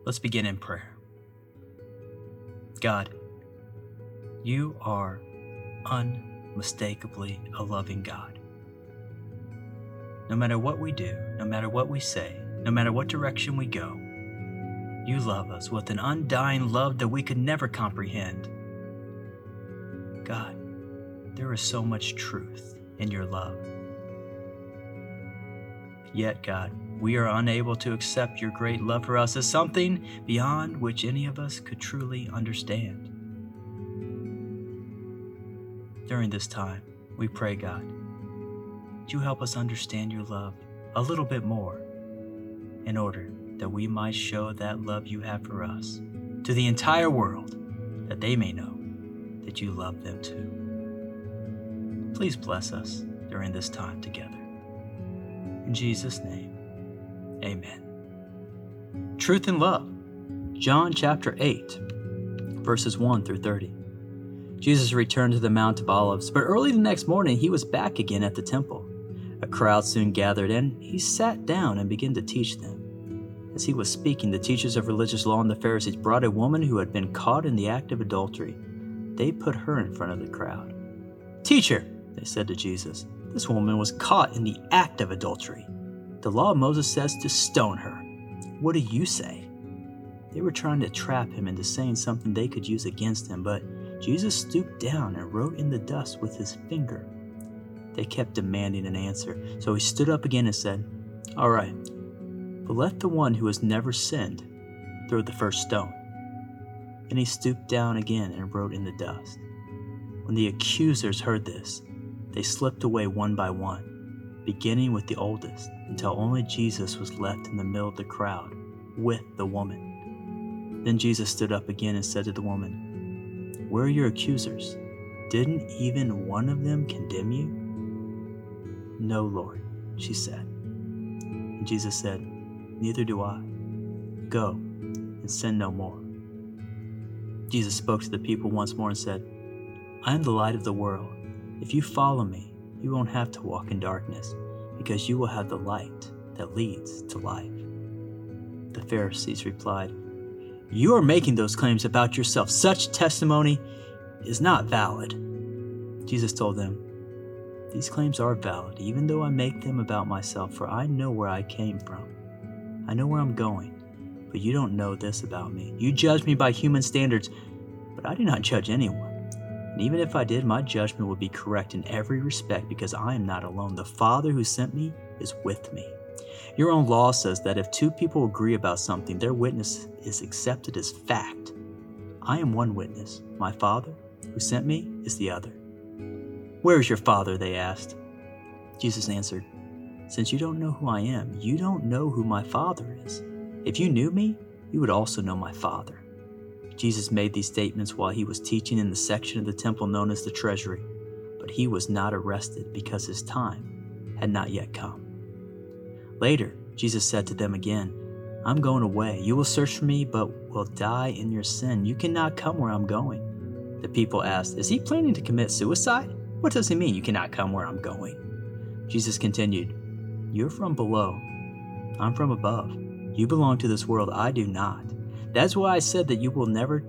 Let's begin in prayer. God, you are unmistakably a loving God. No matter what we do, no matter what we say, no matter what direction we go, you love us with an undying love that we could never comprehend. God, there is so much truth in your love. Yet, God, we are unable to accept your great love for us as something beyond which any of us could truly understand. During this time, we pray, God, that you help us understand your love a little bit more in order that we might show that love you have for us to the entire world, that they may know that you love them too. Please bless us during this time together. In Jesus' name, amen. Truth and love. John chapter 8, verses 1 through 30. Jesus returned to the Mount of Olives, but early the next morning he was back again at the temple. A crowd soon gathered, and he sat down and began to teach them. As he was speaking, the teachers of religious law and the Pharisees brought a woman who had been caught in the act of adultery. They put her in front of the crowd. "Teacher," they said to Jesus, "this woman was caught in the act of adultery. The law of Moses says to stone her. What do you say?" They were trying to trap him into saying something they could use against him, but Jesus stooped down and wrote in the dust with his finger. They kept demanding an answer, so he stood up again and said, "All right, but let the one who has never sinned throw the first stone." Then he stooped down again and wrote in the dust. When the accusers heard this, they slipped away one by one, beginning with the oldest, until only Jesus was left in the middle of the crowd with the woman. Then Jesus stood up again and said to the woman, "Where are your accusers? Didn't even one of them condemn you?" "No, Lord," she said. And Jesus said, "Neither do I. Go and sin no more." Jesus spoke to the people once more and said, "I am the light of the world. If you follow me, you won't have to walk in darkness, because you will have the light that leads to life." The Pharisees replied, "You are making those claims about yourself. Such testimony is not valid." Jesus told them, "These claims are valid, even though I make them about myself, for I know where I came from. I know where I'm going, but you don't know this about me. You judge me by human standards, but I do not judge anyone. And even if I did, my judgment would be correct in every respect, because I am not alone. The Father who sent me is with me. Your own law says that if two people agree about something, their witness is accepted as fact. I am one witness. My Father who sent me is the other." "Where is your Father?" they asked. Jesus answered, "Since you don't know who I am, you don't know who my Father is. If you knew me, you would also know my Father." Jesus made these statements while he was teaching in the section of the temple known as the treasury, but he was not arrested because his time had not yet come. Later, Jesus said to them again, "I'm going away. You will search for me, but will die in your sin. You cannot come where I'm going." The people asked, "Is he planning to commit suicide? What does he mean, you cannot come where I'm going?" Jesus continued, "You're from below. I'm from above. You belong to this world. I do not. That's why I said that you will never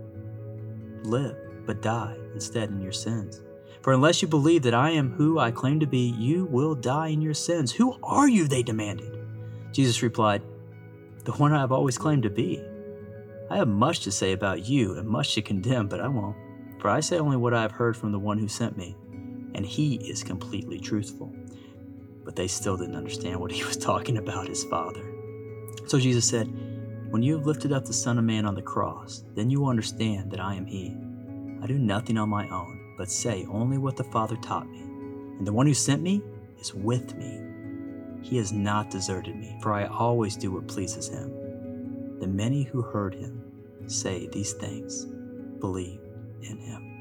live, but die instead in your sins. For unless you believe that I am who I claim to be, you will die in your sins." "Who are you?" they demanded. Jesus replied, "The one I have always claimed to be. I have much to say about you and much to condemn, but I won't. For I say only what I have heard from the one who sent me, and he is completely truthful." But they still didn't understand what he was talking about, his Father. So Jesus said, "When you have lifted up the Son of Man on the cross, then you will understand that I am he. I do nothing on my own, but say only what the Father taught me. And the one who sent me is with me. He has not deserted me, for I always do what pleases him." The many who heard him say these things believed in him.